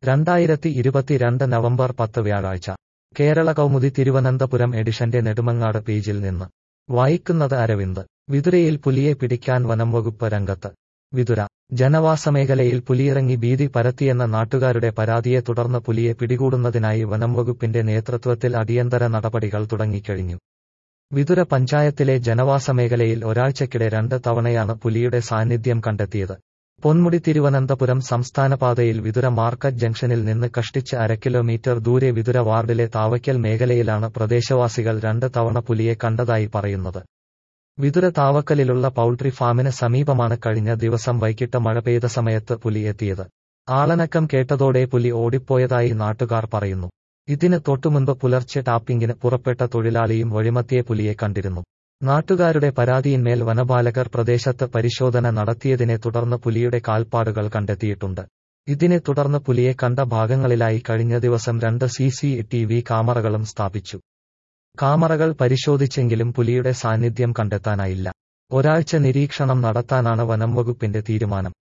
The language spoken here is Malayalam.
2022 നവംബർ 10 വ്യാഴാഴ്ച കേരള കൗമുദി തിരുവനന്തപുരം എഡിഷന്റെ നെടുമങ്ങാട് പേജിൽ നിന്ന് വായിക്കുന്നത് അരവിന്ദ്. വിതുരയിൽ പുലിയെ പിടിക്കാൻ വനംവകുപ്പ് രംഗത്ത്. വിതുര ജനവാസമേഖലയിൽ പുലിയിറങ്ങി ഭീതി പരത്തിയെന്ന നാട്ടുകാരുടെ പരാതിയെ തുടർന്ന് പുലിയെ പിടികൂടുന്നതിനായി വനംവകുപ്പിന്റെ നേതൃത്വത്തിൽ അടിയന്തര നടപടികൾ തുടങ്ങിക്കഴിഞ്ഞു. വിതുര പഞ്ചായത്തിലെ ജനവാസമേഖലയിൽ ഒരാഴ്ചക്കിടെ 2 തവണയാണ് പുലിയുടെ സാന്നിധ്യം കണ്ടെത്തിയത്. പൊന്മുടി തിരുവനന്തപുരം സംസ്ഥാനപാതയിൽ വിതുര മാർക്കറ്റ് ജംഗ്ഷനിൽ നിന്ന് കഷ്ടിച്ച് 1/2 കിലോമീറ്റർ ദൂരെ വിതുര വാർഡിലെ താവയ്ക്കൽ മേഖലയിലാണ് പ്രദേശവാസികൾ 2 തവണ പുലിയെ കണ്ടതായി പറയുന്നത്. വിതുര താവക്കലിലുള്ള പൗൾട്രി ഫാമിന് സമീപമാണ് കഴിഞ്ഞ ദിവസം വൈകിട്ട് മഴ പെയ്ത സമയത്ത് പുലി എത്തിയത്. ആളനക്കം കേട്ടതോടെ പുലി ഓടിപ്പോയതായി നാട്ടുകാർ പറയുന്നു. ഇതിന് തൊട്ടുമുൻപ് പുലർച്ചെ ടാപ്പിംഗിന് പുറപ്പെട്ട തൊഴിലാളിയും വഴിമധ്യേ പുലിയെ കണ്ടിരുന്നു. നാട്ടുകാരുടെ പരാതിയിന്മേൽ വനപാലകർ പ്രദേശത്ത് പരിശോധന നടത്തിയതിനെ തുടർന്ന് പുലിയുടെ കാൽപ്പാടുകൾ കണ്ടെത്തിയിട്ടുണ്ട്. ഇതിനെ തുടർന്ന് പുലിയെ കണ്ട ഭാഗങ്ങളിലായി കഴിഞ്ഞ ദിവസം 2 CCTV ക്യാമറകളും സ്ഥാപിച്ചു. ക്യാമറകൾ പരിശോധിച്ചെങ്കിലും പുലിയുടെ സാന്നിധ്യം കണ്ടെത്താനായില്ല. ഒരാഴ്ച നിരീക്ഷണം നടത്താനാണ് വനംവകുപ്പിന്റെ തീരുമാനം.